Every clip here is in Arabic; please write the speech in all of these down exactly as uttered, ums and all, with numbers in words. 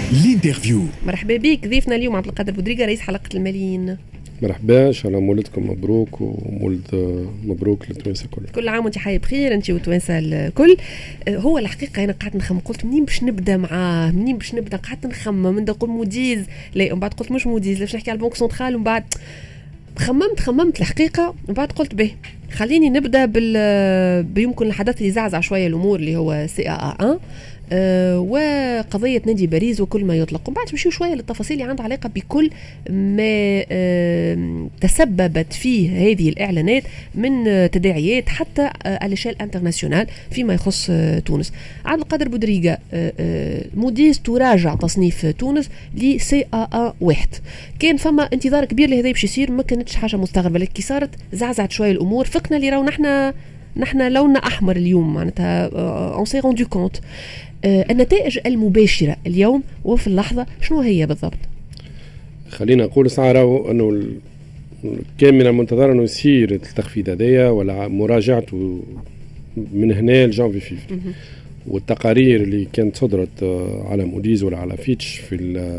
الانترفيو. مرحبا بك ضيفنا اليوم عبد القادر بودريقة رئيس حلقة الماليين. مرحبا، ان شاء الله مولدكم مبروك ومولد مبروك للتوانسه الكل. كل عام وانت حي بخير انت والتوانسه الكل. هو الحقيقه انا قعدت نخمم، قلت منين باش نبدا معاه منين باش نبدا قعدت نخمم من نقول موديز لا ومن بعد قلت مش موديز باش نحكي على البنك سنترال ومن بعد خممت خممت الحقيقه ومن بعد قلت به خليني نبدا بال بيمكن الحدث اللي زعزع شويه الامور اللي هو سي ا واحد أه وقضية نادي باريس وكل ما يطلق. وبعد نمشيو شوية للتفاصيل اللي عندها علاقة بكل ما أه تسببت فيه هذه الإعلانات من أه تداعيات حتى على شال انترناسيونال فيما يخص أه تونس. عبد القادر بودريقة أه أه موديز تراجع تصنيف تونس لسي ا واحد. كان فما انتظار كبير لهذا باش يصير، ما كانتش حاجة مستغربة، لكن صارت زعزعت شوية الأمور. فقنا اللي راو نحنا نحن لوننا أحمر اليوم معناتها on s'est rendu compte. آه النتائج المباشرة اليوم وفي اللحظة شنو هي بالضبط؟ خلينا نقول سعره أنه كان من المنتظر أنه يصير التخفيض هذايا ولا مراجعته من هنا لجانفي فيف. والتقارير اللي كانت صدرت على موديز ولا على فيتش في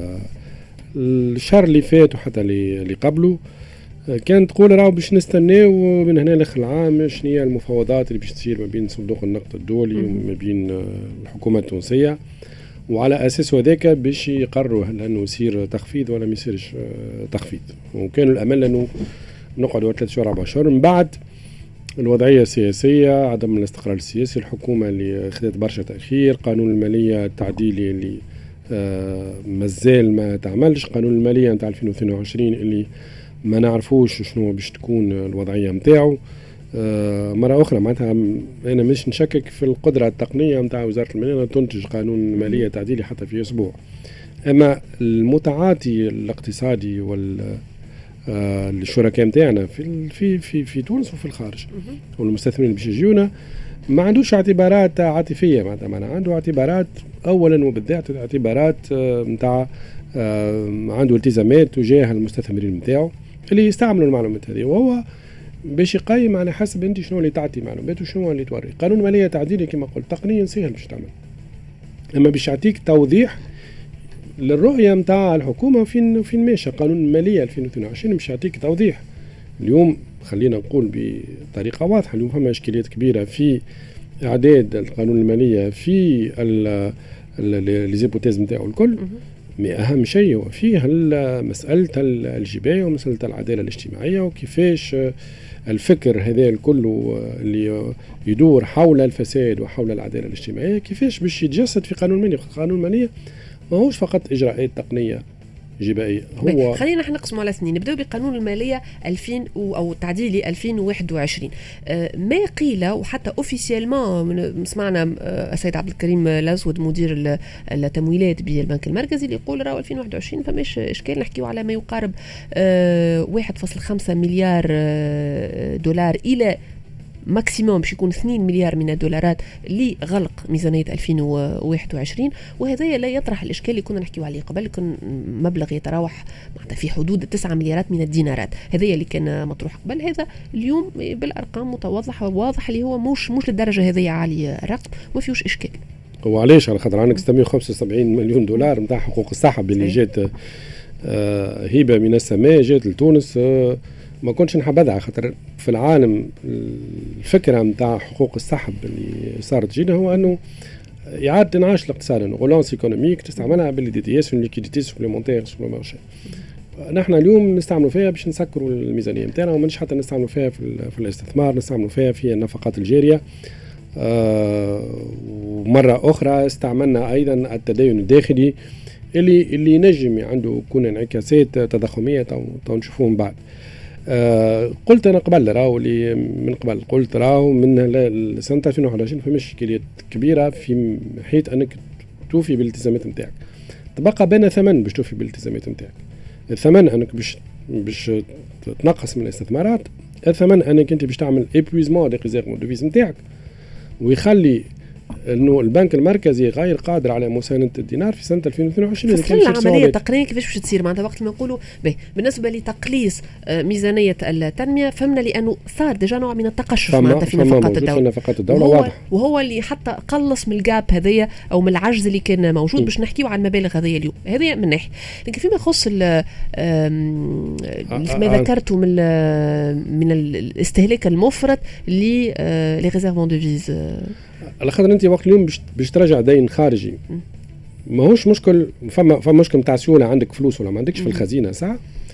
الشهر اللي فات وحتى اللي قبله كانت تقول راهو باش نستناو من هنا لاخر العام شنو هي المفاوضات اللي باش تصير ما بين صندوق النقد الدولي وما بين الحكومه التونسيه، وعلى اساس هذاك باش يقرروا هل انه يصير تخفيض ولا ما يصيرش تخفيض. وكان الامل انه نقعدوا ثلاث شهور اربع شهور من بعد الوضعيه السياسيه، عدم الاستقرار السياسي، الحكومه اللي خدت برشا تاخير، قانون الماليه التعديلي اللي آه مازال ما تعملش، قانون الماليه نتاع ألفين واثنين وعشرين اللي ما نعرفوش شنو باش تكون الوضعيه نتاعو. آه مره اخرى معناتها انا مش نشكك في القدره التقنيه نتاع وزاره الماليه تنتج قانون ماليه تعديلي حتى في اسبوع، اما المتعاطي الاقتصادي وال آه الشركاء نتاعنا في في في في تونس وفي الخارج والمستثمرين باش يجيونا ما عندوش اعتبارات عاطفيه، معناتها ما عنده اعتبارات اولا وبالذات اعتبارات نتاع آه عنده التزامات تجاه المستثمرين نتاعو اللي يستعملوا المعلومات هذه، وهو باش يقيم على حسب انت شنو اللي تعطي معلومات وشنو اللي توري. قانون ماليه تعديلي كما قلت تقنيا سهل باش تعمل، اما باش يعطيك توضيح للرؤيه نتاع الحكومه فين فين ماشي قانون الماليه ألفين واثنين وعشرين باش يعطيك توضيح. اليوم خلينا نقول بطريقه واضحه اليوم فما اشكاليات كبيره في اعداد القانون الماليه في لي زيبوتيز نتاعو الكل، أهم شيء هو فيه مسألة الجباية ومسألة العدالة الاجتماعية وكيفاش الفكر هذا الكل اللي يدور حول الفساد وحول العدالة الاجتماعية كيفاش باش يتجسد في قانون المالية. قانون المالية ما هوش فقط إجراءات تقنية جبائية. هو خلينا نحن نقسموا على سنين، نبدأ بقانون المالية ألفين أو تعديلي ألفين وواحد وعشرين. أه ما قيل وحتى أوفيسيالمون سمعنا أه السيد عبد الكريم الأسود مدير التمويلات بالبنك المركزي اللي يقول راهو ألفين وواحد وعشرين فماش إشكال نحكيو على ما يقارب أه واحد فاصلة خمسة مليار أه دولار إلى ماكسيموم باش يكون اثنين مليار من الدولارات لغلق ميزانية ألفين وواحد وعشرين، وهذا لا يطرح الإشكال اللي كنا نحكيو عليه قبل، كان مبلغ يتراوح في حدود تسعة مليارات من الدينارات، هذا اللي كان مطروح قبل. هذا اليوم بالأرقام متوضحة وواضح اللي هو مش مش للدرجة هذه عالية الرقم، ما فيهوش إشكال. هو علاش على خاطر عندك ستمائة وخمسة وسبعين مليون دولار نتاع حقوق السحب اللي جات آه هبة من السماء جات لتونس. آه ما كنتش نحبذها خاطر في العالم الفكرة متاع حقوق السحب اللي صارت جينا هو أنه إعادة انعاش الاقتصاد، أنه غولانس إيكونوميك تستعملها باللي دي اس وليكيديتي سوبليمونتير سو لو مارشي. نحن اليوم نستعملوا فيها باش نسكروا الميزانية نتاعنا، ومنش حتى نستعملوا فيها في, في الاستثمار، نستعملوا فيها في النفقات الجارية. آه ومرة أخرى استعملنا أيضا التدين الداخلي اللي اللي نجم عنده يكون انعكاسات تضخمية تو نشوفوهم بعد. آه قلت أنا قبل راهو اللي من قبل قلت راهو من سنة ألفين وواحد وعشرين فماش إشكاليات كبيرة في حيث أنك توفي بالالتزامات نتاعك. تبقى بين ثمن باش توفي بالالتزامات نتاعك. الثمن أنك باش باش تنقص من الاستثمارات، الثمن أنك أنت باش تعمل إبويزمون دي ريزيرف دو فيز نتاعك ويخلي انه البنك المركزي غير قادر على مساندة الدينار في سنة ألفين واثنين وعشرين. فصل العملية تقنيا كيفاش باش تصير؟ معناتها وقت ما نقولوا بالنسبة لتقليص ميزانية التنمية فهمنا لأنه صار ديجا نوع من التقشف معناتها في نفقات الدولة، نفقات الدولة وهو, واضح. وهو اللي حتى قلص من الجاب هذيا أو من العجز اللي كان موجود باش نحكيو عن المبالغ هذيا اليوم. هذه من ناحية، لكن فيما يخص ما ذكرته من من الاستهلاك المفرط لي ريزيرفون دوفيز، على خاطر انت وقت اليوم باش ترجع دين خارجي ماهوش مشكل، فما فما مشكل نتاع سيوله عندك فلوس ولا ما عندكش في الخزينه ساعه،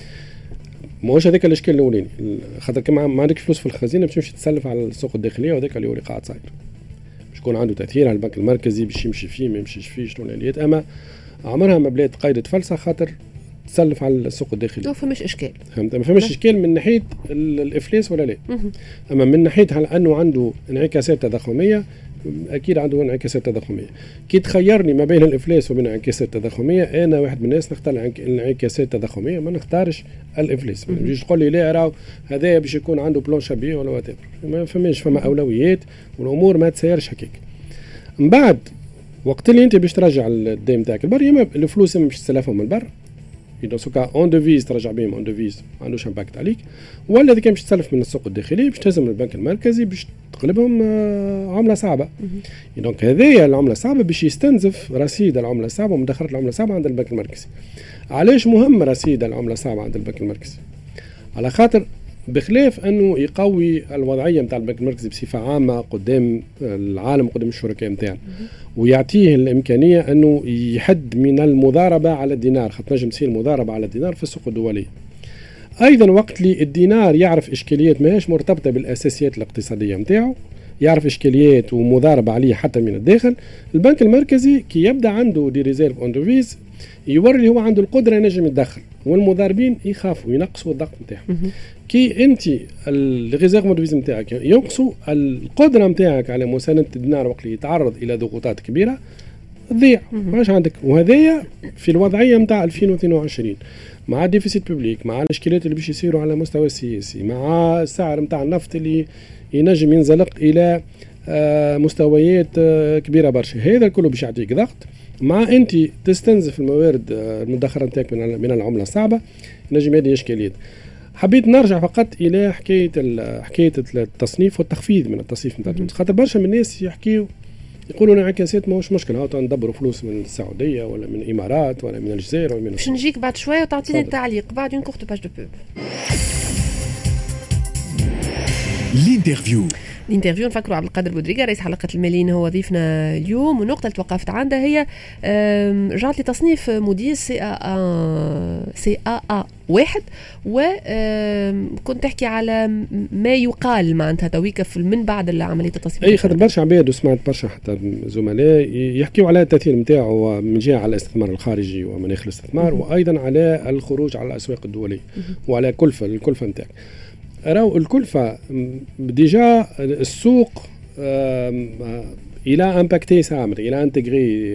ماهوش هذاك الاشكال الاولاني. خاطر كما ما عندكش فلوس في الخزينه باش تمشي تسلف على السوق الداخليه وهذاك اللي هو قاعد صاير باش يكون عنده تاثير على البنك المركزي باش يمشي فيه ما يمشيش فيه شنو الاليات. اما عمرها ما بلاد قايده فلسه خاطر تسلف على السوق الداخلي. ما فماش اشكال، فهمت؟ ما فماش اشكال من ناحيه الافلاس ولا لا. اما من ناحيه على انه عنده انعكاسات تضخميه، اكيد عنده انعكاسات تضخميه. كي تخيرني ما بين الافلاس وبين الانعكاسات التضخميه، انا واحد من الناس نختار الانعكاسات التضخميه ما نختارش الافلاس. ما تجيش تقول لي لا راهو هذايا باش يكون عنده بلان شبيه ولا وات، ما فماش، فما اولويات والامور ما تسيرش هكاك. من بعد وقت اللي انت باش ترجع الدين تاعك البر، يما الفلوس باش تسلفهم من البر إذا سوكا اون ديفيز ترجع بهم اون ديفيز ما عندوش امباكت عليك، ولا اذا كان باش تسلف من السوق الداخلي باش تلزم البنك المركزي باش تقلبهم عمله صعبه. دونك هذه العمله الصعبه باش يستنزف رصيد العمله الصعبه ومدخرات العمله الصعبه عند البنك المركزي. علاش مهم رصيد العمله الصعبه عند البنك المركزي؟ على خاطر بخلاف انه يقوي الوضعيه نتاع البنك المركزي بصفه عامه قدام العالم قدام الشركاء نتاعنا، ويعطيه الامكانيه انه يحد من المضاربه على الدينار، خاطر نجم تصير مضاربه على الدينار في السوق الدوليه. ايضا وقت اللي الدينار يعرف اشكاليات ماهيش مرتبطه بالاساسيات الاقتصاديه نتاعو، يعرف اشكاليات ومضاربه عليه حتى من الداخل، البنك المركزي كي يبدا عنده دي ريزيرف اون دوفيز يوري هو عنده القدره ينجم يتدخل، والمضاربين يخافوا ينقصوا الضغط نتاعهم. كي انت الريزيرف اون دوفيز نتاعك ينقصوا القدره نتاعك على مسانده الدينار وقت اللي يتعرض الى ضغوطات كبيره تضيع، ماش عندك. وهذايا في الوضعيه نتاع ألفين واثنين وعشرين مع الديفيسيت بوبليك، مع الاشكاليات اللي باش يصيروا على المستوى السياسي، مع السعر نتاع النفط اللي ينجم ينزلق الى مستويات كبيره برشا، هذا كله باش يعطيك ضغط. مع انت تستنزف الموارد المدخره نتاعك من العمله الصعبه، نجم هذه اشكاليات. حبيت نرجع فقط الى حكايه حكايه التصنيف والتخفيض من التصنيف نتاع تونس، خاطر برشا من الناس يحكيوا يقولوا انعكاسات ماهوش مشكل، هاو ندبروا فلوس من السعوديه ولا من الامارات ولا من الجزائر ولا من باش نجيك بعد شويه وتعطيني التعليق بعد اون كورت باج دو بوب. الانترفيو الانترفيو نفكروا عبد القادر بودريقه رئيس حلقه الماليين هو ضيفنا اليوم، والنقطه اللي توقفت عندها هي رجعت لتصنيف موديز سي ا سي ا واحد، وكنت تحكي على ما يقال معناتها تويكا من بعد عمليه التصنيف. اي خاطر برشا عباد وسمعت برشا حتى زملاء يحكيوا على التاثير نتاعو من جهه على الاستثمار الخارجي ومناخ الاستثمار، وايضا على الخروج على الاسواق الدوليه وعلى كلفه الكلفه نتاعك. راهو الكلفه ديجا السوق الى امباكتي سامر الى انتغري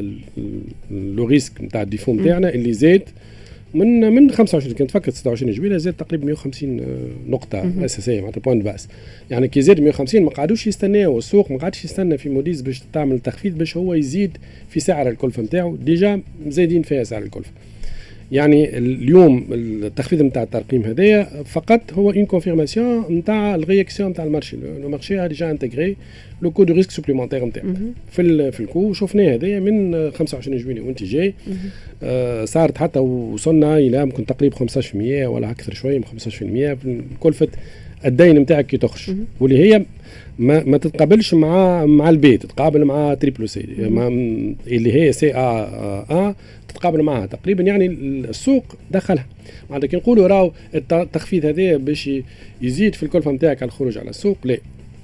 لو ريسك نتاع الديفو نتاعنا اللي زاد من من خمسة وعشرين، كنت فكرت ستة وعشرين جويلة زاد تقريبا مئة وخمسين نقطه اساسيه معناتها بوينت باس. يعني كي زاد مئة وخمسين ما قعدوش يستناوا، السوق ما قعدش يستنى في موديز باش تعمل تخفيض باش هو يزيد في سعر الكلفه نتاعو، ديجا زايدين فيها سعر الكلفه. يعني اليوم التخفيض نتاع الترقيم هذايا فقط هو اون كونفيرماسيون نتاع الرياكسيون نتاع المارشي، لو مارشي ديجا انتغري لو كو دو ريسك سوبليمونتير نتاعو في في الكو. شفناه هذايا من خمسة وعشرين جويلية وانت جاي آه صارت حتى وصلنا الى ممكن تقريبا خمسطاش بالمئة ولا اكثر شويه من خمسطاش بالمئة في كلفه الدين نتاعك كي تخرج، واللي هي ما, ما تتقابلش مع مع البيت، تتقابل مع تريبلو سي اللي هي سي ا ا تتقابل معها تقريبا. يعني السوق دخلها معناتها كي نقولوا راهو التخفيض هذا باش يزيد في الكلفه نتاعك على الخروج على السوق، لا.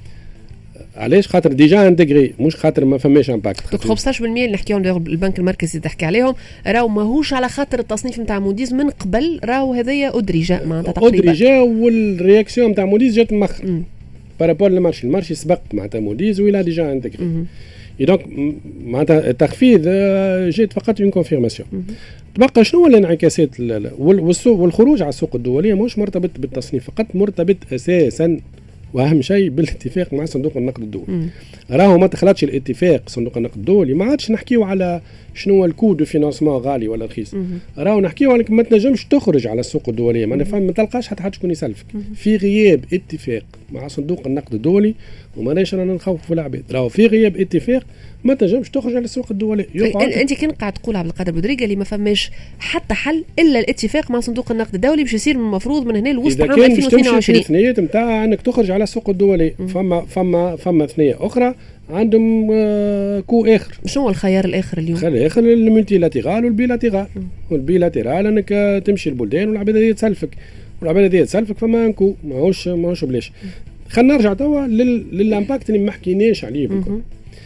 علاش؟ خاطر ديجا انتغري، مش خاطر ما فماش امباكت. خمسطاش بالمئة اللي نحكيهم البنك المركزي تحكي عليهم راهو ماهوش على خاطر التصنيف نتاع موديز من قبل، راهو هذايا ادرجه معناتها تقريبا ادرجه، والرياكسيون نتاع موديز جات مخر بارابور للمارشي. المارشي سبق معناتها موديز ولا ديجا انتغري، دونك معناتها التخفيض جات فقط اون كونفيرماسيون. تبقى شنو الانعكاسات والخروج على السوق الدوليه مش مرتبط بالتصنيف فقط، مرتبط اساسا واهم شيء بالاتفاق مع صندوق النقد الدولي. راهو ما تخلطش الاتفاق صندوق النقد الدولي، ما عادش نحكيو على شنو هو الكود فينانسمون غالي ولا رخيص، راهو نحكيو على ما تنجمش تخرج على السوق الدوليه، ما نفهم ما تلقاش حتى حد شكون يسلفك في غياب اتفاق مع صندوق النقد الدولي. وما ليش رانا نخوف في العباد، راهو في غياب اتفاق ما تنجمش تخرج على السوق الدولي. انت كان قاعد تقول عبد القادر بدريقه اللي ما فماش حتى حل الا الاتفاق مع صندوق النقد الدولي باش يصير من المفروض من هنا لوسط عام ألفين واثنين وعشرين. اذا كان نتاع انك تخرج على السوق الدولي، فما فما فما ثنيه اخرى عندهم كو اخر. شنو هو الخيار الاخر اليوم؟ الخيار الاخر الملتي لاتيرال والبيلاتيرال. والبيلاتيرال انك تمشي البلدان والعباد هذه تسلفك، والعباد هذه تسلفك فما نكو ماهوش ماهوش بلاش. خلينا نرجع توا للامباكت اللي ما حكيناش عليه بالكل.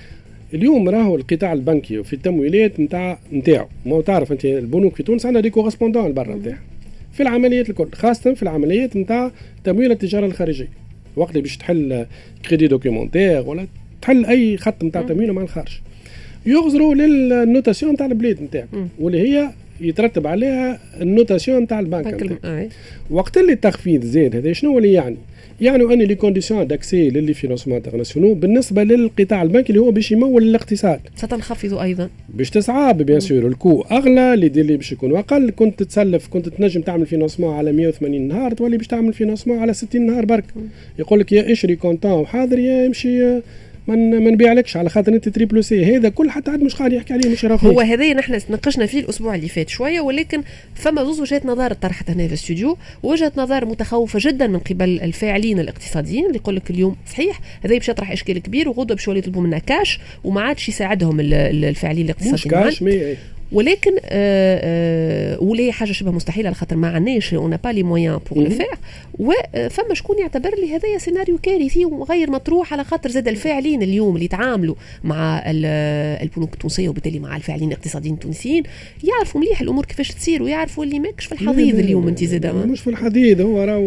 اليوم راهو القطاع البنكي وفي التمويلات نتاع نتاعو، ما تعرف انت البنوك في تونس عندها دي كورسبوندون برا نتاعها في العمليات الكل، خاصه في العمليات نتاع تمويل التجاره الخارجيه. وقت اللي باش تحل كريدي دوكيومونتير ولا تحل اي خط نتاع تمويل مع الخارج، يغزروا للنوتاسيون نتاع البلاد نتاعك واللي هي يترتب عليها النوتاسيون نتاع البنك نتاعك. وقت اللي التخفيض زاد هذا شنو اللي يعني؟ يعني ان لي كونديسيون داكسي للي فينانسمون انترناسيونال بالنسبه للقطاع البنكي اللي هو باش يمول الاقتصاد ستنخفضوا ايضا باش تصعب بيان سور الكو اغلى اللي دير لي باش يكون اقل. كنت تتسلف كنت تنجم تعمل فينانسمون على مئة وثمانين نهار، تولي باش تعمل فينانسمون على ستين نهار برك. يقول لك يا اشري كونتون وحاضر يا امشي من ما نبيعلكش على خاطر انت تريبلو سي. هذا كل حتى عاد مش قاعد يحكي عليه مش رافض. هو هذا نحن ناقشنا فيه الاسبوع اللي فات شويه، ولكن فما زوز وجهات نظر طرحت هنا في الاستوديو. وجهه نظر متخوفه جدا من قبل الفاعلين الاقتصاديين اللي يقول لك اليوم صحيح هذا باش يطرح اشكال كبير وغدوه باش يطلبوا منا كاش وما عادش يساعدهم الفاعلين الاقتصاديين مش كاش مي. ولكن آه آه ولا حاجه شبه مستحيله على خاطر ما عندناش اون با لي مويان بور لو فير. وفما شكون يعتبر لي هذايا سيناريو كارثي وغير مطروح على خاطر زاد الفاعلين اليوم اللي يتعاملوا مع البنوك التونسيه وبالتالي مع الفاعلين الاقتصاديين التونسيين يعرفوا مليح الامور كيفاش تصير ويعرفوا اللي ماكش في الحضيض اليوم. انت زاد مش في الحضيض، هو راهو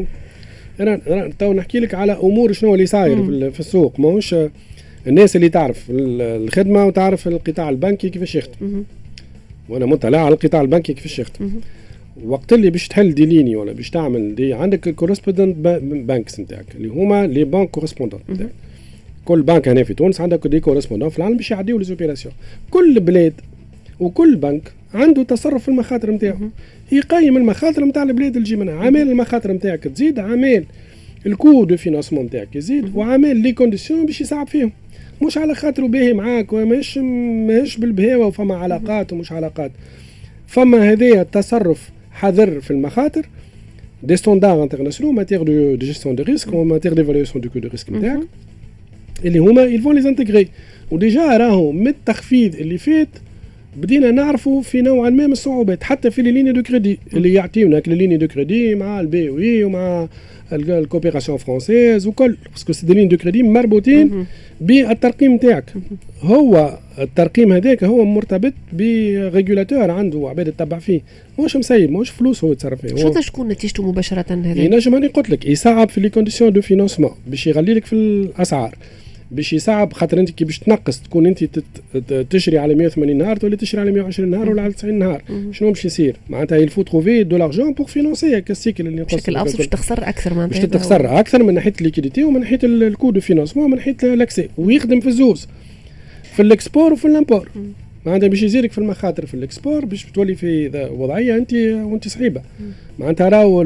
انا تو نحكي لك على امور شنو اللي صاير في السوق. ماهوش الناس اللي تعرف الخدمه وتعرف القطاع البنكي كيفاش يخدم، وانا مطلع على القطاع البنكي كيفاش يخدم. وقت اللي باش تحل دي ليني ولا باش تعمل دي عندك الكورسبوندنت بانكس نتاعك اللي هما لي بانك كورسبوندنت نتاعك. كل بنك هنا في تونس عندك دي كورسبوندنت في العالم باش يعديوا لي زوبيراسيون. كل بلاد وكل بنك عنده تصرف في المخاطر نتاعو، يقيم المخاطر نتاع البلاد اللي تجي منها. عامل المخاطر نتاعك تزيد، عامل الكو دو فينانسمون نتاعك يزيد، وعامل لي كونديسيون باش يصعب فيهم. مش على خاطر باهي معاك وماش ماهيش بالبهاوه وفما علاقات ومش علاقات. فما هذايا تصرف حذر في المخاطر دي ستاندار انترناسيونال ماتير دو جيستيون دو ريسك وماتير ديفالواسيون دو كو دو ريسك نتاعك اللي هما يلفون لي انتغري. وديجا راهو من التخفيض اللي فات بدينا نعرفوا في نوعا ما من الصعوبات حتى في لي ليني دو كريدي اللي يعطيونا لي ليني دو كريدي مع البي وي ومع الكوبيراسيون فرونسيز وكل باسكو سي دي لين دو كريدي مربوطين بالترقيم نتاعك. هو الترقيم هذاك هو مرتبط بريغولاتور عنده عباد تتبع فيه، ماهوش مسيب ماهوش فلوس هو يتصرف فيه. شو تكون نتيجته مباشره هذا؟ ينجم انا قلت لك يصعب في لي كونديسيون دو فينانسمون باش يغلي لك في الاسعار، باش يصعب خاطر انت كي باش تنقص تكون انت تشري على مئة وثمانين نهار تولي تشري على مئة وعشرين نهار ولا على تسعين نهار. شنو باش يصير؟ معناتها يلفو تروفي دو لارجون بور فينانسي كالسيكل اللي نقص بشكل ابسط باش تخسر اكثر معناتها باش تخسر اكثر من ناحيه الليكيديتي ومن ناحيه الكو دو فينانسمون ومن ناحيه الاكسي. ويخدم في الزوز في الاكسبور وفي الامبور. معناتها باش يزيدك في المخاطر في الاكسبور باش تولي في وضعيه انت وانت صعيبه. معناتها راهو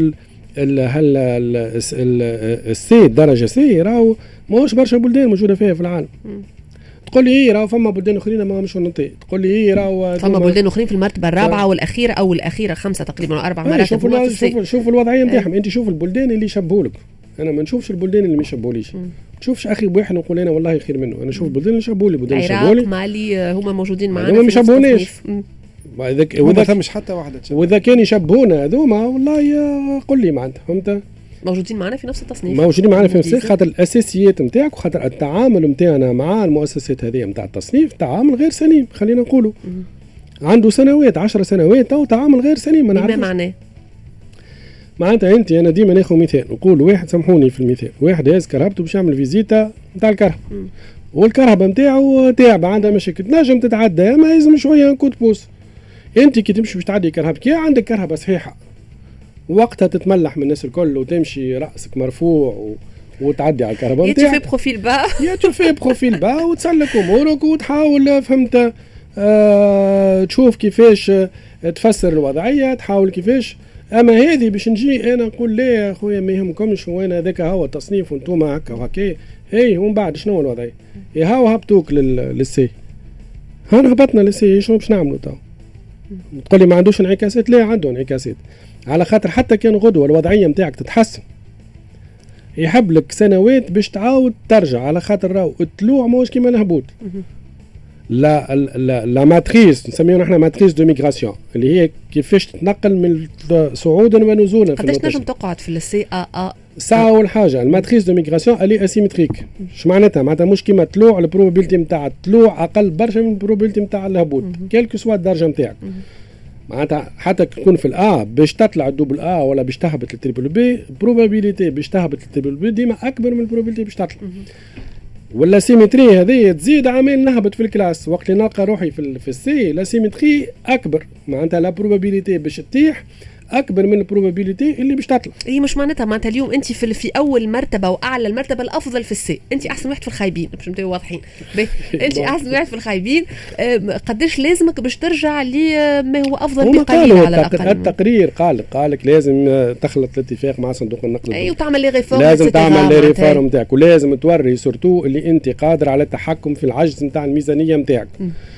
هل السي درجه سي راهو ماهوش برشا بلدان موجوده فيها في العالم. تقول لي ايه راهو فما بلدان اخرين ما مش ننطي، تقول لي ايه راهو فما بلدان اخرين في المرتبه الرابعه والاخيره او الاخيره خمسه تقريبا اربع مراتب. شوف شوف شوف الوضعيه نتاعهم. انت شوف البلدان اللي يشبهوا لك، انا ما نشوفش البلدان اللي ما يشبهوليش. ما نشوفش اخي بواحد نقول انا والله خير منه، انا نشوف البلدان اللي يشبهوا لي. بلدان يشبهوا لي مالي هما موجودين معنا ما يشبهوناش. واذا واذا ثمش حتى واحده واذا كان يشبهونا هذوما والله قل لي معناتها فهمت موجودين معنا في نفس التصنيف موجودين معنا في نفس خاطر الاساسيات نتاعك وخاطر التعامل نتاعنا مع المؤسسات هذه نتاع التصنيف تعامل غير سليم. خلينا نقولوا عنده سنوات عشر سنوات او تعامل غير سليم. ما نعرفش معناه معناتها انت انا ديما ناخذ مثال نقول واحد سامحوني في المثال واحد هاز كرهبته باش يعمل فيزيتا نتاع الكهرباء والكهرباء نتاعو تعبه عندها مشاكل تنجم تتعدى ما يلزم شويه نكون بوس. انت كي تمشي باش تعدي كرهبتك يا عندك كهرباء صحيحه وقتها تتملح من الناس الكل وتمشي راسك مرفوع وتعدي على الكهرباء يا تشوفي بروفيل با يا تشوفي بروفيل با وتسلك امورك وتحاول فهمت آه تشوف كيفاش تفسر الوضعيه، تحاول كيفاش. اما هذه باش نجي انا نقول لا يا خويا ما يهمكمش وانا هذاك هو التصنيف وانتم هكا وهكا، اي ومن بعد شنو الوضعيه؟ يا هاو هبطوك للسي، هانا هبطنا للسي شنو باش نعملوا تو؟ تقول لي ما عندوش انعكاسات؟ لا عنده انعكاسات، على خاطر حتى كان غدوه الوضعيه نتاعك تتحسن يحب لك سنوات باش تعاود ترجع، على خاطر راهو الطلوع موش كيما الهبوط. لا لا لا ماتريس نسميوها نحن ماتريس دو ميغراسيون اللي هي كيفاش تتنقل من صعودا ونزولا. قداش نجم تقعد في السي ا ا ساعه اول حاجه الماتريس دو ميغراسيون الي اسيمتريك. شو معناتها؟ معناتها مش كيما طلوع البروبابيلتي نتاع الطلوع اقل برشا من البروبابيلتي نتاع الهبوط كيلكو سوا الدرجه نتاعك. معناتها حتى تكون في الأ باش تطلع الدوبل أ ولا باش تهبط التريبل بي، بروبابيليتي باش تهبط التريبل بي ديما أكبر من البروبابيليتي باش تطلع. ولا سيمتري هذه تزيد عامل نهبط في الكلاس، وقت اللي نلقى روحي في, في السي لا سيمتري أكبر، معناتها لا بروبابيليتي باش تطيح اكبر من البروبابيليتي اللي باش تطلع. هي مش معناتها معناتها اليوم انت في في اول مرتبه واعلى المرتبه الافضل في السي، انت احسن واحد في الخايبين باش نبداو واضحين. انت احسن واحد في الخايبين، قداش لازمك باش ترجع لما هو افضل بقليل على الاقل؟ التقرير قال قالك لازم تخلط الاتفاق مع صندوق النقد. اي وتعمل لي ريفورم، لازم تعمل لي ريفورم نتاعك، ولازم توري سورتو اللي انت قادر على التحكم في العجز نتاع الميزانيه نتاعك.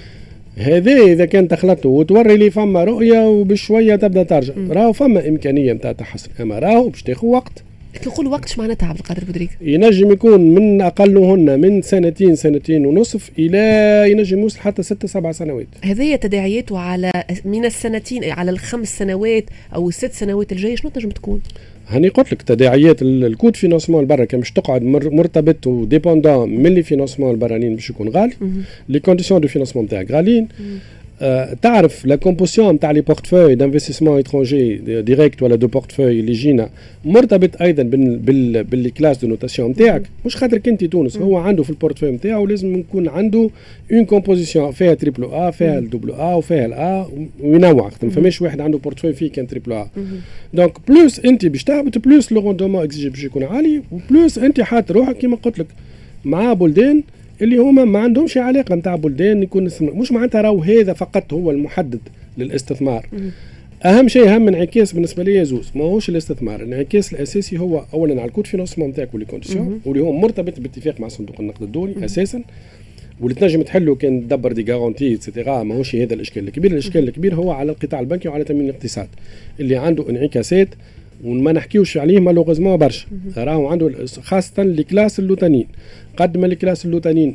هذا اذا كان تخلطه وتوري لي فما رؤيه وبشويه تبدا ترجع، راهو فما امكانيه نتاع تحسن، اما راهو باش تاخذ وقت. نقول وقت اش معناتها عبد القادر بودريك؟ ينجم يكون من اقلهن من سنتين سنتين ونصف الى ينجم يوصل حتى ستة سبع سنوات. هذه تداعياته على من السنتين على الخمس سنوات او الست سنوات الجايه شنو تنجم تكون؟ هاني قلت لك تداعيات الكود فينانسمون البرا كان باش تقعد مرتبط وديبوندون من لي فينانسمون البرانيين باش يكون غالي، لي كونديسيون دو فينانسمون تاعك غاليين. آه تعرف لا كومبوزيسيون تاع لي بورتفوي دانفستيسمون ايترونجي ديريكت ولا دو بورتفوي اللي جينا مرتبط ايضا بال بال بالكلاس دو نوتاسيون نتاعك، مش خاطر كنتي تونس هو عنده في البورتفوي نتاعو لازم يكون عنده اون كومبوزيسيون فيها تريبل ا فيها الدبل ا وفيها الا وينوع، ما فماش واحد عنده بورتفوي فيه كان تريبل ا. دونك بلوس انت باش تهبط بلوس لو روندومون اكزيجي باش يكون عالي، وبلوس انت حاط روحك كما قلت لك مع بلدان اللي هما ما عندهمش علاقه نتاع بلدان يكون مش معناتها راهو هذا فقط هو المحدد للاستثمار. اهم شيء اهم انعكاس بالنسبه لي زوز ماهوش الاستثمار، الانعكاس الاساسي هو اولا على الكود فينانسمون نتاعك واللي كونديسيون واللي هو مرتبط باتفاق مع صندوق النقد الدولي اساسا، واللي تنجم تحله كان تدبر دي غارونتي اتسيتيرا. ماهوش هذا الاشكال الكبير، الاشكال الكبير هو على القطاع البنكي وعلى تمويل الاقتصاد اللي عنده انعكاسات وما نحكيوش عليه مالوغوزمون برشا. راهو عنده خاصه الكلاس اللوتانيين، قد ما الكلاس اللوتانيين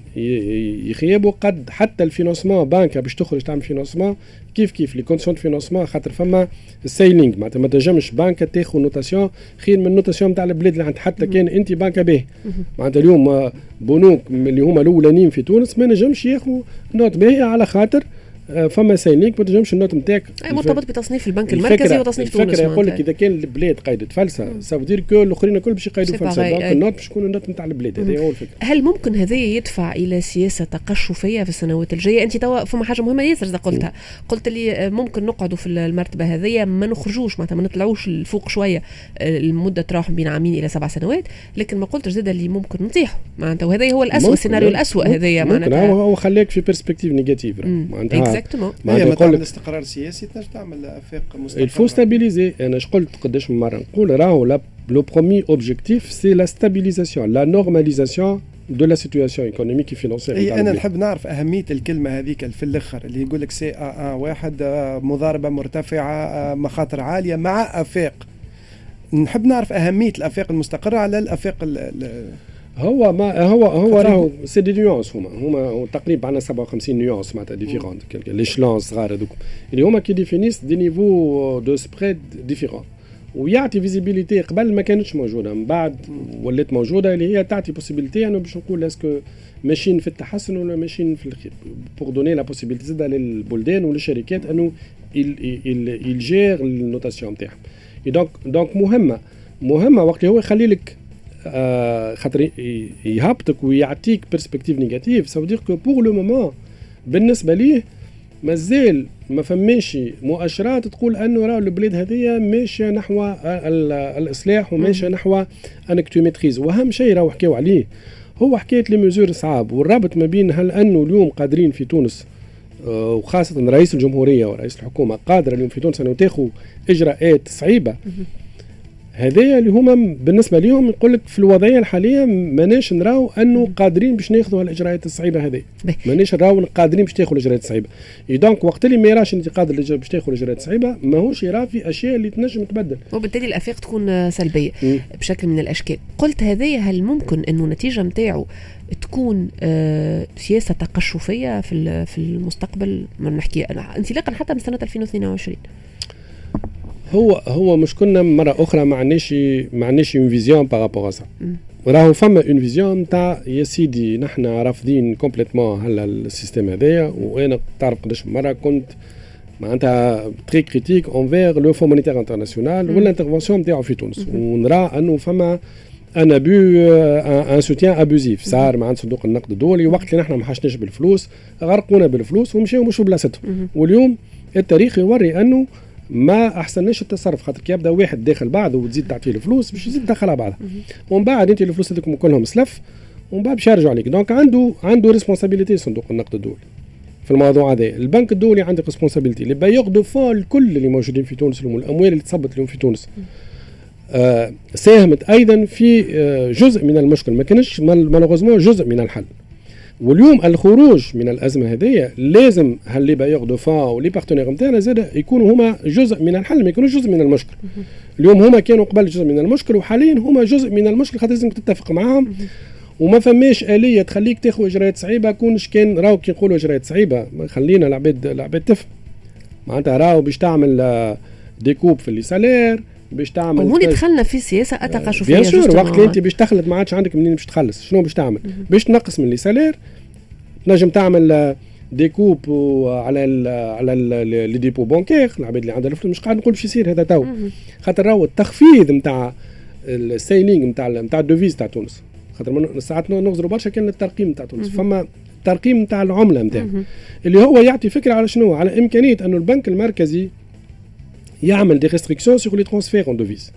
يخيبوا قد حتى الفينانسمون بانكا باش تخرج تعمل فينانسمون كيف كيف لي كونديسيون فينانسمون، خاطر فما السيلينغ معناتها ما تنجمش بانكا تاخذ نوتاسيون خير من النوتاسيون نتاع البلاد اللي عند حتى كان انت بانكا به. معناتها اليوم بنوك اللي هما الاولانيين في تونس ما نجمش ياخذوا نوت باهيه على خاطر فما سيلينك ما تنجمش النوت نتاعك مرتبط بتصنيف البنك المركزي وتصنيف تونس. الفكره يقول لك اذا كان البلاد قيدت فلسه سافو كو الاخرين الكل باش يقيدوا فلسه، دونك النوت باش تكون النوت نتاع البلاد. هذه هو الفكره. هل ممكن هذا يدفع الى سياسه تقشفيه في السنوات الجايه؟ انت توا فما حاجه مهمه ياسر قلتها، قلت لي ممكن نقعدوا في المرتبه هذه ما نخرجوش معناتها ما نطلعوش الفوق شويه، المده تراوح بين عامين الى سبع سنوات، لكن ما قلتش زاد اللي ممكن نطيحوا معناتها، وهذا هو الاسوء السيناريو الاسوء هذايا معناتها. هو خليك في بيرسبكتيف نيجاتيف معناتها اكزاكتومون. تعمل استقرار سياسي تنجم تعمل افاق مستقره. الفو ستابيليزي. انا اش قلت قداش من مره نقول راهو لو برومي اوبجيكتيف سي لا ستابيليزاسيون لا نورماليزاسيون دو لا سيتوياسيون ايكونوميك فينانسيير. انا نحب نعرف اهميه الكلمه هذيك في الاخر اللي يقول لك سي ا واحد مضاربه مرتفعه مخاطر عاليه مع افاق. نحب نعرف اهميه الافاق المستقره على الافاق هو ما هو هو راهو سي دي نيونس. هما هما تقريبا عندنا سبعة وخمسين نيونس معناتها ديفيرونت ليشلون صغار هذوك اللي هما كي ديفينيس دي نيفو دو سبريد ديفيرون، ويعطي فيزيبيليتي قبل ما كانتش موجوده، من بعد ولات موجوده اللي هي تعطي بوسيبيليتي انه باش نقول اسكو ماشيين في التحسن ولا ماشيين في الخير، بور دوني لا بوسيبيليتي زاده للبلدان وللشركات انه يجير النوتاسيون نتاعهم. دونك دونك مهمه مهمه وقت هو يخلي لك آه خاطر يهبطك ويعطيك بيرسبكتيف نيجاتيف. سافو دير كو بور لو مومون بالنسبه ليه مازال ما فماش مؤشرات تقول انه راه البلاد هذه ماشيه نحو الاصلاح وماشيه نحو انك تو ميتريز. واهم شيء راهو حكيو عليه هو حكايه لي ميزور صعاب، والرابط ما بين هل انه اليوم قادرين في تونس وخاصه رئيس الجمهوريه ورئيس الحكومه قادره اليوم في تونس انه تاخذ اجراءات صعيبه. هذايا اللي هما بالنسبه لهم يقول لك في الوضعيه الحاليه ماناش نراو انه قادرين باش ناخذوا الاجراءات الصعيبه هذه، ماناش نراو قادرين باش تاخذوا الاجراءات الصعيبه. دونك وقت اللي ما يراش انت قادر باش تاخذوا الاجراءات الصعيبه ماهوش يرى في اشياء اللي تنجم تبدل، وبالتالي الافاق تكون سلبيه م. بشكل من الاشكال. قلت هذايا هل ممكن انه النتيجه نتاعو تكون آه سياسه تقشفيه في في المستقبل؟ ما نحكي انطلاقا حتى من سنه ألفين واثنين وعشرين. هو هو مش كنا مره اخرى ما عندناش ما عندناش اون فيزيون بارابور سا. راهو فما اون فيزيون نتاع يا سيدي نحن رافضين كومبليتمون هلا السيستم هذايا، وانا تعرف قداش مره كنت معناتها تري كريتيك اونفير لو فون مونيتير انترناسيونال والانترفونسيون نتاعو في تونس، ونرى انه فما ان ابو ان سوتيان ابوزيف صار مع صندوق النقد الدولي وقت اللي نحن ما حشناش بالفلوس غرقونا بالفلوس ومشاو مش بلاصتهم. واليوم التاريخ يوري انه ما احسنش التصرف، خاطر كي يبدا واحد داخل بعضه وتزيد تعطيه الفلوس باش يزيد تدخلها بعضها، ومن بعد انت الفلوس هذوك كلهم سلف ومن بعد باش يرجعوا عليك. دونك عنده عنده ريسبونسابيلتي صندوق النقد الدولي في الموضوع هذا. البنك الدولي عنده ريسبونسابيلتي اللي بايغ دو فون الكل اللي موجودين في تونس اليوم، الاموال اللي تصبت اليوم في تونس آه ساهمت ايضا في آه جزء من المشكل، ما كانش مالوغوزمون جزء من الحل. واليوم الخروج من الازمه هذه لازم هل لي بايغ دو فون ولي بارتنير نتاعنا زاد يكونوا هما جزء من الحل، ما يكونوش جزء من المشكل. اليوم هما كانوا قبل جزء من المشكل وحاليا هما جزء من المشكل، خاطر لازم تتفق معاهم وما فماش آلية تخليك تاخذ اجراءات صعيبه. كونش كان راهو كي نقولوا اجراءات صعيبه خلينا العباد العباد تفهم معناتها راهو باش تعمل ديكوب في اللي سالير باش تعمل وهون دخلنا في سياسه اتقشفيه. بيان سور وقت اللي انت باش تخلط ما عادش عندك منين باش تخلص، شنو باش تعمل؟ باش تنقص من اللي سالير، نجم تعمل ديكوب على ال على لي ديبو بانكير العباد اللي عندها الفلوس. مش قاعد نقول باش يصير هذا تو، خاطر راهو التخفيض نتاع السيلينغ نتاع نتاع الدوفيز تاع تونس، خاطر ساعات نغزروا برشا كان الترقيم نتاع تونس، فما الترقيم نتاع العمله نتاعو اللي هو يعطي فكره على شنو، على امكانيه انه البنك المركزي يعمل دي ريستريكسيون سور لي ترانسفير اون دوفيز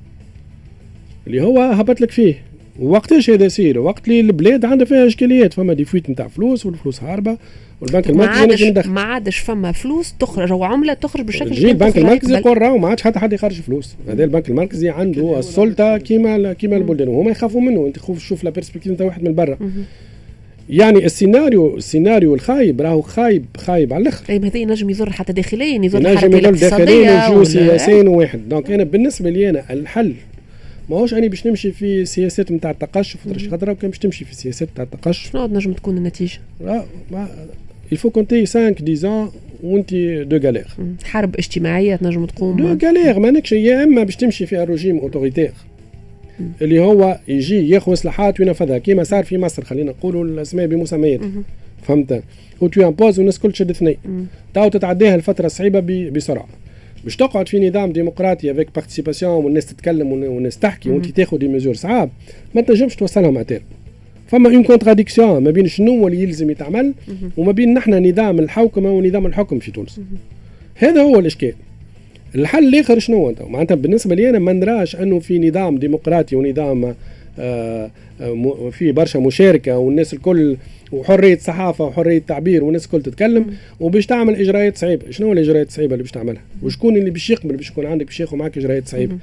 اللي هو هبط لك فيه. وقتاش هذا يصير؟ وقت اللي البلاد عندها فيها اشكاليات، فما ديفويت نتاع فلوس والفلوس هاربه والبنك المركزي يدخل، ما عادش فما فلوس تخرج او عمله تخرج بالشكل اللي البنك المركزي يقول راهو ما عادش حتى حد يخرج فلوس. هذا البنك المركزي عنده السلطه كيما كيما البلدان وهما يخافوا منه. انت خوف تشوف لا بيرسبكتيف نتاع واحد من برا. يعني السيناريو السيناريو الخايب راهو خايب خايب على الاخر. اي هذا ينجم يضر حتى داخليا، يضر الحركه الاقتصاديه ويجوا سياسيين واحد. دونك انا بالنسبه لي انا الحل ماهوش اني باش نمشي في سياسات نتاع التقشف، خاطر كان باش تمشي في سياسات نتاع التقشف شنو نجم تكون النتيجه؟ لا الفو كونتي خمسة عشرة وانت دو غالير، حرب اجتماعيه تنجم تقوم دو غالير. مانكش يا اما باش تمشي في الرجيم اوتوريتير اللي هو يجي ياخذ اصلاحات وينفذها كيما صار في مصر، خلينا نقولوا الاسماء بمسميات، فهمت؟ وتو امبوز والناس كل تشد اثنين تو تتعديها الفتره الصعيبه بسرعه. باش تقعد في نظام ديمقراطي افيك بارتيسيباسيون والناس تتكلم والناس تحكي وانت تاخذ دي ميزور صعاب ما تنجمش توصلهم اتير. فما اون كونتراديكسيون ما بين شنو اللي يلزم يتعمل وما بين نحن نظام الحوكمه ونظام الحكم في تونس. هذا هو الاشكال. الحل الاخر شنو انت معناتها بالنسبه لي انا ما نراش انه في نظام ديمقراطي ونظام آه آه في برشا مشاركه والناس الكل وحريه صحافه وحريه تعبير والناس الكل تتكلم وباش تعمل اجراءات صعيبه. شنو الاجراءات الصعيبه اللي باش تعملها؟ وشكون اللي باش يقبل باش يكون عندك باش ياخذ معك اجراءات صعيبه؟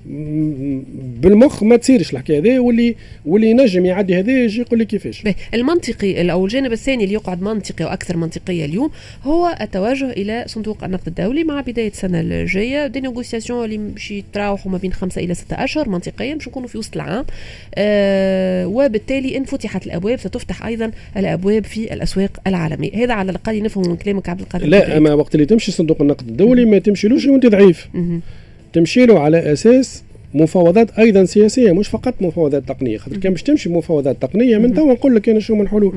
بالمخ ما تصيرش الحكايه هذه. واللي واللي ينجم يعدي هذا يجي يقول لي كيفاش. المنطقي او الجانب الثاني اللي يقعد منطقي واكثر منطقيه اليوم هو التوجه الى صندوق النقد الدولي مع بدايه السنه الجايه. دي نيغوسياسيون اللي باش يتراوحوا ما بين خمسة الى ستة اشهر منطقيا باش نكونوا في وسط العام. آه وبالتالي ان فتحت الابواب ستفتح ايضا الابواب في الاسواق العالميه. هذا على الاقل نفهم من كلامك عبد القادر. لا اما وقت اللي تمشي صندوق النقد الدولي ما تمشيلوش وانت ضعيف. تمشي له على اساس مفاوضات ايضا سياسيه مش فقط مفاوضات تقنيه. خاطر كان باش تمشي مفاوضات تقنيه من تو نقول لك انا شو من الحلول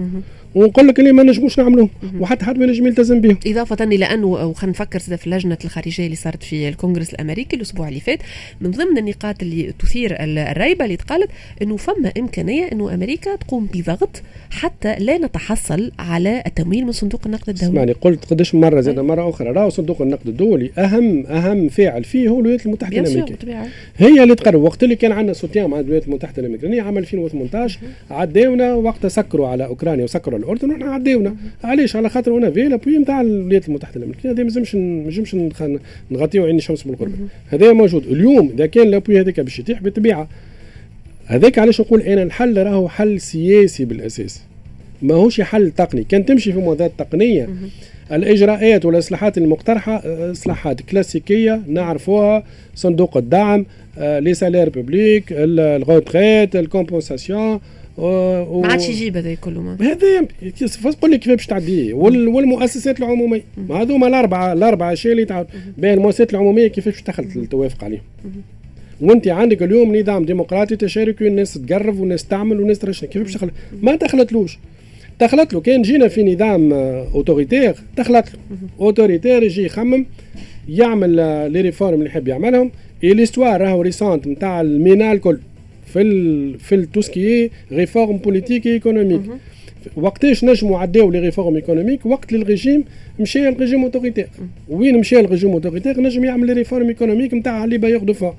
ونقول لك اللي ما نجموش نعملوه وحتى حد ما ينجم يلتزم بهم. اضافه الى انه وخلينا نفكر في اللجنه الخارجيه اللي صارت في الكونغرس الامريكي الاسبوع اللي فات، من ضمن النقاط اللي تثير الريبه اللي تقالت انه فما امكانيه انه امريكا تقوم بضغط حتى لا نتحصل على التمويل من صندوق النقد الدولي. اسمعني قلت قداش مره زاد مره اخرى، راهو صندوق النقد الدولي اهم اهم فاعل فيه هو الولايات المتحده الامريكيه، هي اللي تقرر. وقت اللي كان عندنا سوتيان مع الولايات المتحده الامريكيه عام ألفين وثمانية عشر عداونا وقت سكروا على اوكرانيا وسكروا الاردن ونحن عداونا. علاش؟ على خاطر هنا في لابوي نتاع الولايات المتحده الامريكيه، هذا ما لازمش ما نجمش نغطيو عين الشمس بالقرب. هذا موجود اليوم. اذا كان لابوي هذاك باش يتيح بالطبيعه هذاك، علاش نقول انا الحل راهو حل سياسي بالاساس، ماهوش حل تقني. كان تمشي في موضوعات تقنيه الاجراءات والاصلاحات المقترحه اصلاحات كلاسيكيه نعرفوها، صندوق الدعم، لي سالير بوبليك، الغوتريت، الكومبونساسيون، ما عادش يجيب هذا كله. ما هذا قول لي كيف باش تعديه. والمؤسسات العموميه هذوما الاربعه الاربعه اشياء اللي تعاود بين المؤسسات العموميه كيفاش باش تدخل توافق عليهم. وانت عندك اليوم نظام ديمقراطي تشاركي، الناس تقرب والناس تعمل والناس ترشح، كيف باش تدخل؟ ما دخلتلوش دخلت له. كان جينا في نظام اوتوريتير دخلت له اوتوريتير يجي يخمم يعمل لي ريفورم اللي يحب يعملهم. اي ليستوار راهو ريسونت نتاع المينا الكل في ال في التوسكي ريفورم بوليتيك ايكونوميك. وقتاش نجموا عداو لي ريفورم ايكونوميك؟ وقت الريجيم مشى الريجيم اوتوريتير. وين مشى الريجيم اوتوريتير نجم يعمل لي ريفورم ايكونوميك نتاع اللي باياخذوا فيها.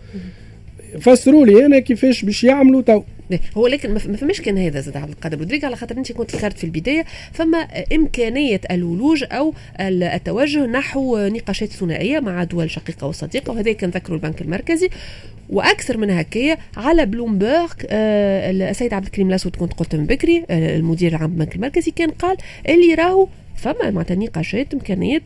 فسروا لي انا كيفاش باش يعملوا تو. هو لكن ما فماش كان هذا زاد عبد القادر رودريغ، على خاطر انت كنت ذكرت في البدايه فما امكانيه الولوج او التوجه نحو نقاشات ثنائيه مع دول شقيقه وصديقه، وهذا كان ذكره البنك المركزي. واكثر من هكايا على بلومبرغ آه السيد عبد الكريم الاسود كنت قلت من بكري آه المدير العام البنك المركزي كان قال اللي راهو فما معناتها نقاشات امكانيه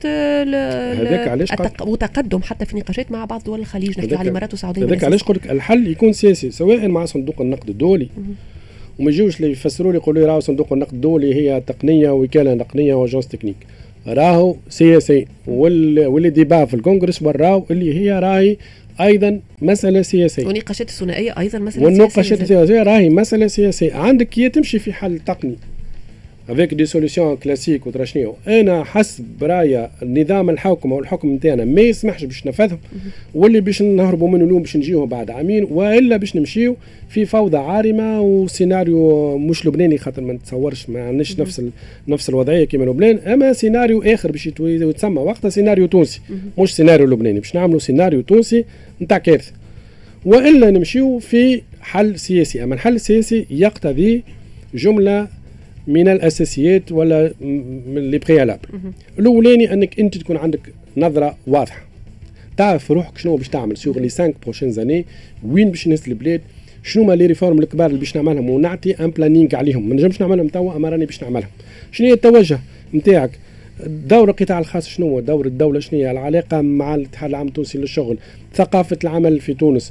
التق... وتقدم حتى في نقاشات مع بعض دول الخليج، نحكي على الامارات والسعوديه. هذاك علاش قلت لك الحل يكون سياسي سواء مع صندوق النقد الدولي وما يجوش اللي يفسروا لي يقولوا لي راهو صندوق النقد الدولي هي تقنيه وكاله تقنيه واجنس تكنيك، راهو سياسي. وال... واللي ديبا في الكونغرس وراو اللي هي راهي ايضا مساله سياسيه، والنقاشات الثنائيه ايضا مساله سياسيه، والنقاشات الثنائيه راهي مساله سياسيه. عندك هي تمشي في حل تقني افيك دي سوليسيون كلاسيك وترشنيو. انا حسب برايا النظام الحوكمه والحكم نتاعنا ما يسمحش باش نفذهم، واللي باش نهربوا منه اليوم باش نجيوه بعد عامين، والا باش نمشيو في فوضى عارمه وسيناريو مش لبناني، خاطر ما نتصورش ما عندناش نفس نفس الوضعيه كما لبنان، اما سيناريو اخر باش يتسمى وقتها سيناريو تونسي مش سيناريو لبناني. باش نعملوا سيناريو تونسي نتاع كارثه، والا نمشيو في حل سياسي. اما الحل السياسي يقتضي جمله من الاساسيات ولا من لي بريالابل. الاولاني انك انت تكون عندك نظره واضحه، تعرف روحك شنو باش تعمل سوغ لي خمس بروشين زاني، وين باش نهز البلاد، شنو ما لي ريفورم الكبار اللي باش نعملهم، ونعطي ان بلانينغ عليهم. ما نجمش نعملهم توا اما راني باش نعملهم. شنو هي التوجه نتاعك؟ دور القطاع الخاص شنو هو؟ دور الدوله شنو هي؟ العلاقه مع الاتحاد العام التونسي للشغل، ثقافه العمل في تونس،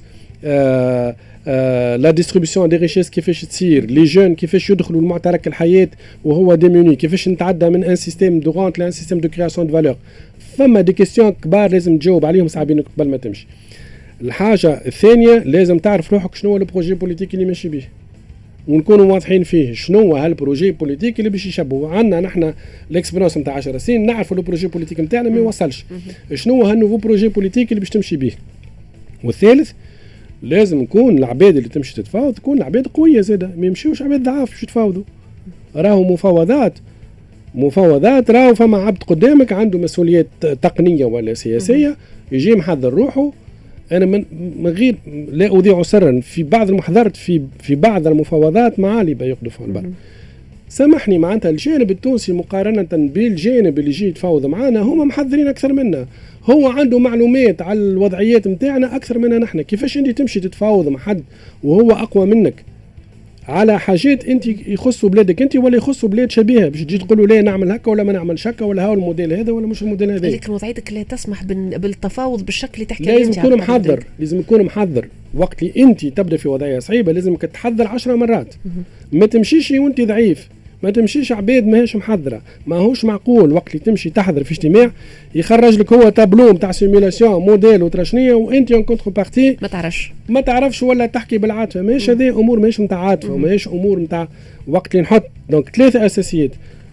آه آه لا ديستريبيسيون دي ريشيس كيفاش تصير، لي جون كيفاش يدخلوا لمعترك الحياه وهو ديموني، كيفاش نتعدى من ان سيستيم دو رونت لان سيستيم دو كرياسيون دو فالور. فما دي كيستيون كبار لازم تجاوب عليهم صعبين قبل ما تمشي. الحاجه الثانيه لازم تعرف روحك شنو هو البروجي بوليتيكي اللي ماشي به، ونكونوا واضحين فيه شنو هو هالبروجي بوليتيكي اللي باش يشبهوا. عندنا نحن الاكسبيرونس نتاع عشر سنين نعرفوا البروجي بوليتيكي نتاعنا ما يوصلش، شنو هو هالنوفو بروجي بوليتيكي اللي باش تمشي به. والثالث لازم نكون العباد اللي تمشي تتفاوض تكون العباد قويه زاده، ما يمشيوش عباد ضعاف باش يتفاوضوا. راهو مفاوضات مفاوضات راهو فما عبد قدامك عنده مسؤوليات تقنيه ولا سياسيه يجي محضر روحه. انا من, من غير لا اذيع سرا في بعض المحاضرات في في بعض المفاوضات مع اللي بياخذوا في البر، سامحني معناتها الجانب التونسي مقارنه بالجانب اللي يجي يتفاوض معنا هما محضرين اكثر منا، هو عنده معلومات على الوضعيات نتاعنا اكثر مننا نحن. كيفاش انت تمشي تتفاوض مع حد وهو اقوى منك على حاجات انت يخصوا بلادك انت ولا يخصوا بلاد شبيهه، باش تجي تقول له لا نعمل هكا ولا ما نعملش هكا ولا هاو الموديل هذا ولا مش الموديل هذا. لكن وضعيتك لا تسمح بالتفاوض بالشكل اللي تحكي عليه. لازم تكون محضر، لازم تكون محضر. وقت اللي انت تبدا في وضعيه صعيبه لازمك تحضر عشر مرات. ما تمشيش وانت ضعيف، ما تمشيش عباد ماهيش محضره. ما هوش معقول وقت اللي تمشي تحضر في اجتماع يخرج لك هو تابلو نتاع سيميلاسيون موديل وترشنيه وانت اون كونتر بارتي ما تعرفش ما تعرفش ولا تحكي بالعاطفه. ماهيش هذه امور ماهيش نتاع عاطفه، ماهيش امور نتاع وقت اللي نحط دونك ثلاثه اساسيات.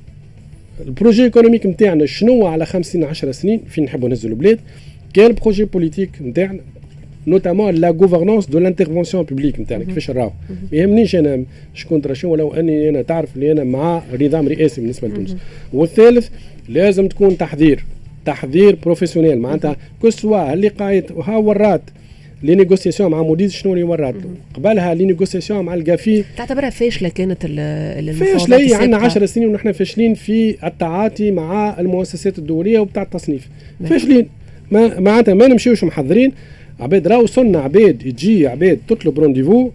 البروجي ايكونوميك نتاعنا شنو على خمسين عشر سنين فين نحبوا نهزوا البلاد، كان البروجي بوليتيك نتاعنا نوتامون لا غوفرنونس دو لانترفونسيون بوبليك نتاعنا كيفاش نراو. ما يهمنيش انا شكون ترى شنو، ولو اني انا تعرف اللي انا مع نظام رئاسي بالنسبه لتونس. والثالث لازم تكون تحضير تحضير بروفيسيونيل معناتها كسوا اللي قايد وها ورات لي نيغوسياسيون مع موديز شنو اللي ورات قبلها لي نيغوسياسيون مع القافي. تعتبرها فاشله كانت المفاوضات؟ فاشله عندنا عشر سنين ونحن فاشلين في التعاطي مع المؤسسات الدوليه وبتاع التصنيف. فاشلين ما معناتها ما نمشيوش محضرين. عباد راهو صنع عباد تجي عباد تطلب رونديفو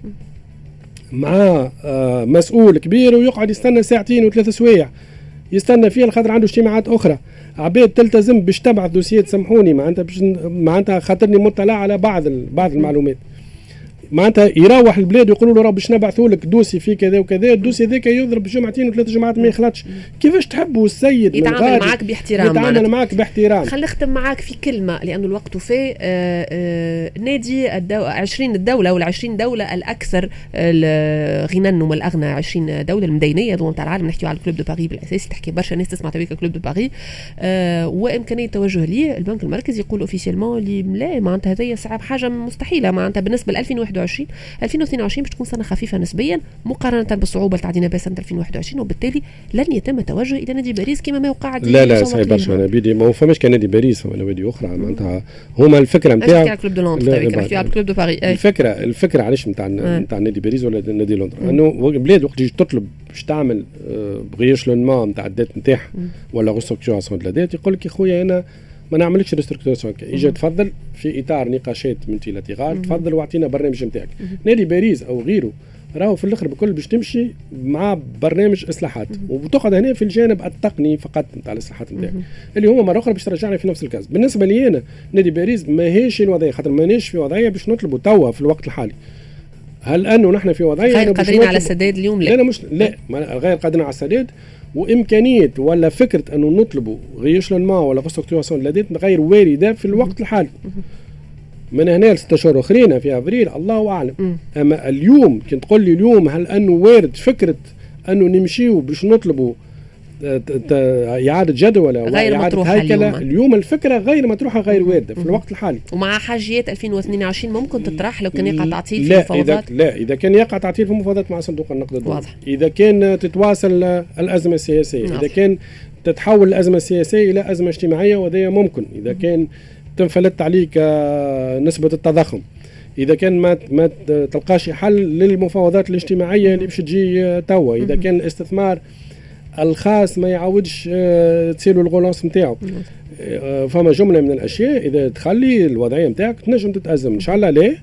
مع آه مسؤول كبير ويقعد يستنى ساعتين وثلاث سوايع يستنى فيها لخاطر عنده اجتماعات اخرى. عباد تلتزم باش تبعث دوسيات سامحوني معناتها معناتها خاطرني مطلع على بعض بعض المعلومات معناتها يروح البلاد ويقولوا له راه باش نبعثوا لك دوسي في كذا وكذا، الدوسي هذاك يضرب جمعتين وثلاث جمعات ما يخلطش. كيفاش تحبوا السيد يتعامل معك باحترام؟ يتعامل معك باحترام. خلينا نختم معك في كلمه لانه الوقت وفاه. آه آه نادي الدو... عشرين الدوله ولا عشرين دوله الاكثر غنى وما الاغنى، عشرين دوله المدينيه دول نتاع العالم، نحكيو على الكلوب دو باريس بالاساس، تحكي برشا ناس تسمع تبيك كلوب دو باريس. آه وامكانيه التوجه ليه البنك المركزي يقول اوفيسيلمون اللي لا معناتها هذه صعب حاجه مستحيله معناتها بالنسبه ل ألفين وواحد وعشرين ألفين واثنين وعشرين باش تكون سنه خفيفه نسبيا مقارنه بالصعوبه اللي تعدينا بها سنه ألفين وواحد وعشرين، وبالتالي لن يتم التوجه الى نادي باريس كما ما وقع. لا لا صعيب برشا. انا بيدي ما هو فماش كان نادي باريس ولا نادي اخرى معناتها هما الفكره نتاع نحكي على كلوب دو لندن، نحكي على كلوب دو باريس. الفكره الفكره علاش نتاع نتاع نادي باريس ولا نادي لندن انه بلاد وقت تجي تطلب باش تعمل بغيشلونمون نتاع الدات نتاعها ولا ريستركتوراسيون دو لا دات يقول لك يا خويا انا ما نعملكش ريستركتوراسيون. اجا تفضل في اطار نقاشات ملتيلاتيرال تفضل واعطينا برنامج نتاعك. نادي باريس او غيره راهو في الاخر بكل باش تمشي مع برنامج اصلاحات وتقعد هنا في الجانب التقني فقط نتاع الاصلاحات نتاعك اللي هما مره اخرى باش ترجعنا في نفس الكاس. بالنسبه لي انا نادي باريس ماهيش الوضعيه خاطر مانيش في وضعيه باش نطلبوا توا في الوقت الحالي. هل انه نحن في وضعيه غير قادرين على السداد اليوم؟ لا لا مش لا غير قادرين على السداد، وامكانيه ولا فكره انه نطلبوا غيشلونمون ولا ريستركتوراسيون لديت غير وارده في الوقت الحالي. من هنا لستة شهور اخرين في افريل الله اعلم. م. اما اليوم كنت تقول لي اليوم هل انه وارد فكره انه نمشيو باش نطلبوا اعاده جدول او اعاده هيكله؟ اليوم. اليوم الفكره غير مطروحه غير وارده في الوقت الحالي. ومع حاجيات ألفين واثنين وعشرين ممكن تطرح لو كان يقع تعطيل في المفاوضات؟ لا اذا لا اذا كان يقع تعطيل في المفاوضات مع صندوق النقد الدولي، اذا كان تتواصل الازمه السياسيه، واضح. اذا كان تتحول الازمه السياسيه الى ازمه اجتماعيه وهذا ممكن، اذا كان تنفلت عليك نسبه التضخم، اذا كان ما ما تلقاش حل للمفاوضات الاجتماعيه اللي باش تجي توا، اذا كان الاستثمار الخاص ما يعاودش تصير الغولانس نتاعو. فما جمله من الاشياء اذا تخلي الوضعيه نتاعك تنجم تتازم ان شاء الله. ليه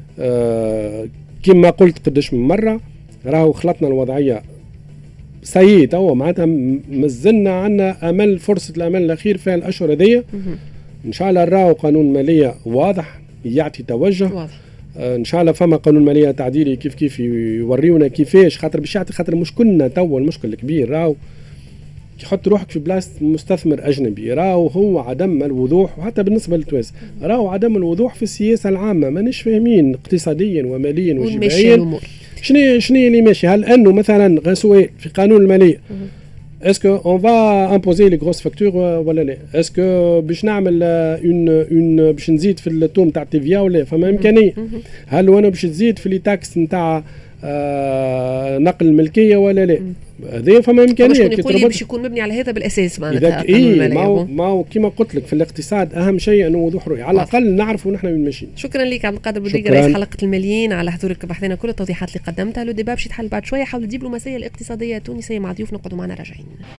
كما قلت قداش من مره راهو خلطنا الوضعيه سيء توا معناتها مازلنا عندنا امل، فرصه الامل الاخير في الاشهر هذيا ان شاء الله. راهو قانون ماليه واضح يعطي توجه واضح. آه ان شاء الله فما قانون ماليه تعديلي كيف كيف يوريونا كيفاش خاطر باش يعطي خاطر مشكلنا توا المشكل الكبير راهو تحط روحك في بلاصه مستثمر اجنبي راهو هو عدم الوضوح، وحتى بالنسبه للتوانسه راهو عدم الوضوح في السياسه العامه، مانيش فاهمين اقتصاديا وماليا وجبائيا شنو شنو اللي ماشي. هل انه مثلا سؤال في قانون الماليه est-ce qu'on va imposer les grosses factures ولا لا؟ est-ce que باش نعمل اون اون باش نزيد في التوم تاع تيفيا ولا فما امكانيه؟ هل وانا باش تزيد في لي تاكس نتاع آه نقل الملكيه ولا لا؟ هذه فما امكانيه كي تقول باش يكون مبني على هذا بالاساس معناتها إيه ما ما كما قلت لك في الاقتصاد اهم شيء انه وضوح رؤيه على الاقل نعرفوا نحن وين ماشيين. شكرا لك عبد القادر بوديقه رئيس حلقه الماليين على حضورك بحثنا كل التوضيحات اللي قدمتها. لو ديبا باش يتحل بعد شويه حول الدبلوماسيه الاقتصاديه التونسيه مع ضيوف نقعدوا معنا راجعين.